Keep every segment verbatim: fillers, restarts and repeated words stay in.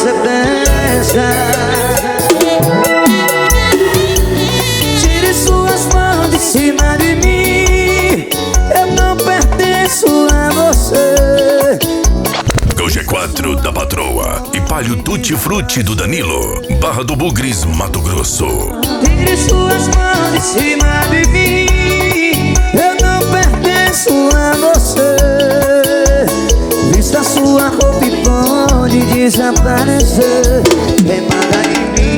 sequência. Tire suas mãos de cima de mim, eu não pertenço a você. Com G quatro da Patroa e Palio Tutti Frutti do Danilo, Barra do Bugres, Mato Grosso. Tire suas mãos de cima de mim, eu não pertenço a você. Vista sua roupa e pode desaparecer. Quem manda em mim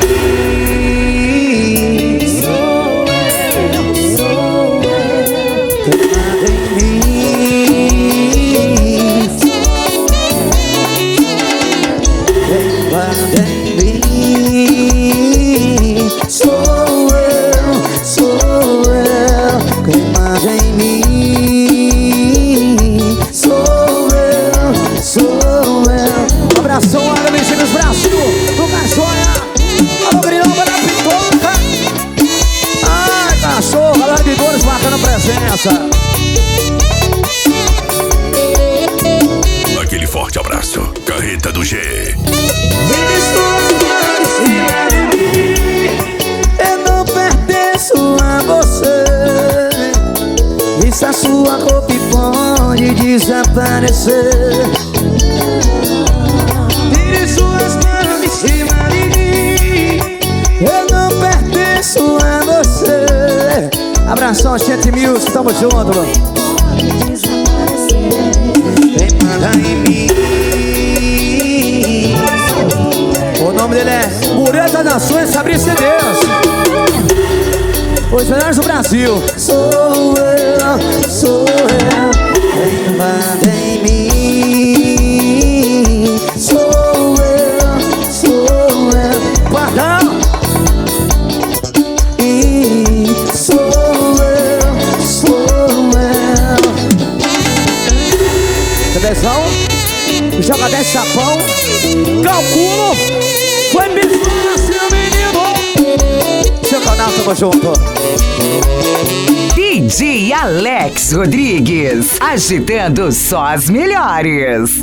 sou eu, sou eu. Quem manda em mim Quem manda em mim sou eu, sou eu. Quem manda em mim sou eu, sou eu. Um abração, olha, mexendo os braços do Caixonha. Alô, grilão, vai na pipoca. Ai, cachorro, galera de Dores marcando presença. Aquele forte abraço, Carreta do G. Tire suas mãos de cima de mim, eu não pertenço a você. Vista sua roupa e pode desaparecer. Tire suas mãos de cima de mim, eu não pertenço a você. Abração, Gente Music, tamo junto, mano. Quem manda em mim, o nome dele é Mureta Nações, Fabrício Deus. Os melhores do Brasil. Sou eu, sou eu. Quem manda em mim sou eu, sou eu. Guardão. E sou eu, sou eu. Atenção, joga dez sapão. Calculo. Foi mesmo assim, menino. Seu canal, tamo junto. D J Alex Rodrigues, agitando só as melhores.